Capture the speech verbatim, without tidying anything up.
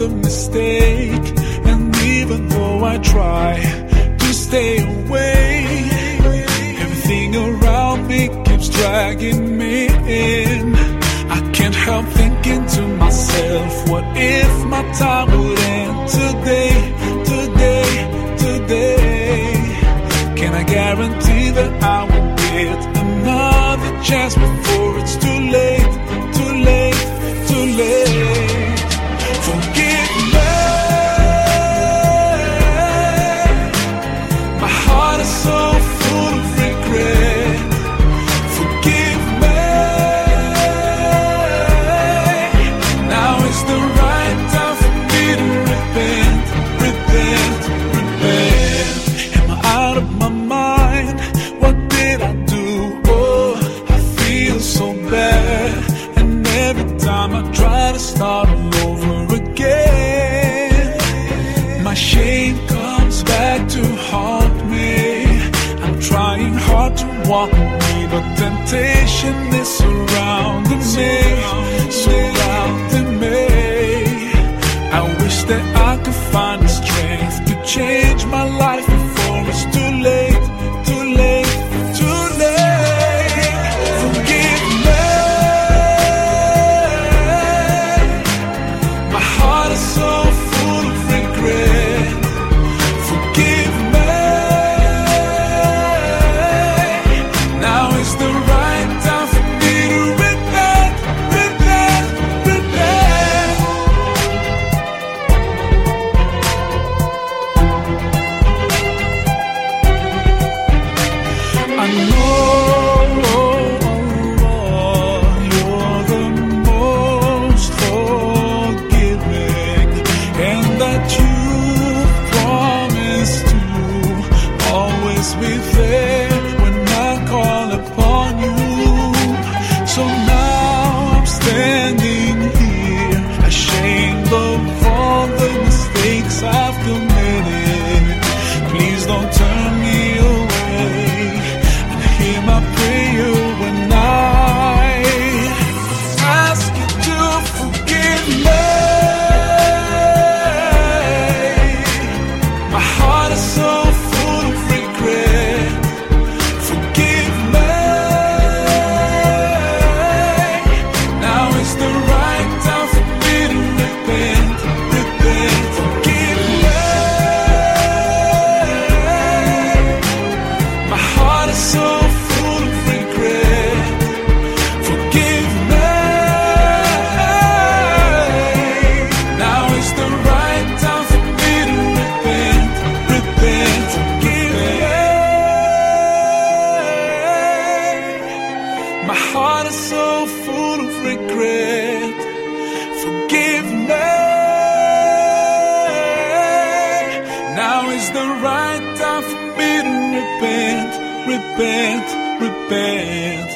the mistake. And even though I try to stay away, everything around me keeps dragging me in. I can't help thinking to myself, what if my time would end today, today, today? Can I guarantee that I will get another chance before it's too late, too late, too late? Forgive me, my heart is so full of regret. Forgive me, now is the right time for me to repent, repent, repent. Am I out of my mind? What did I do? Oh, I feel so bad. And every time I try to start all over again, my shame comes back to haunt me. I'm trying hard to walk away, but temptation is surrounding me, surrounding me. I wish that I could find the strength to change my life before it's too late, too late, too late. Forgive me, my heart is so full of regret. Forgive me, now is the right time for me to repent, repent, repent. I know, Allah, you're the most forgiving, and that you promise to always be there when I call upon you. So now I'm standing here, ashamed of all the mistakes I've committed. Please don't turn me away, and hear my prayer when I ask you to forgive me. My heart is so full of regret. Forgive me, now is the right time for me to repent, repent. Forgive me, my heart is so full of regret. Forgive me, now is the right time for me to repent, repent. Forgive me, my heart is so full of regret. Forgive me, now is the right time for me to repent, repent, repent.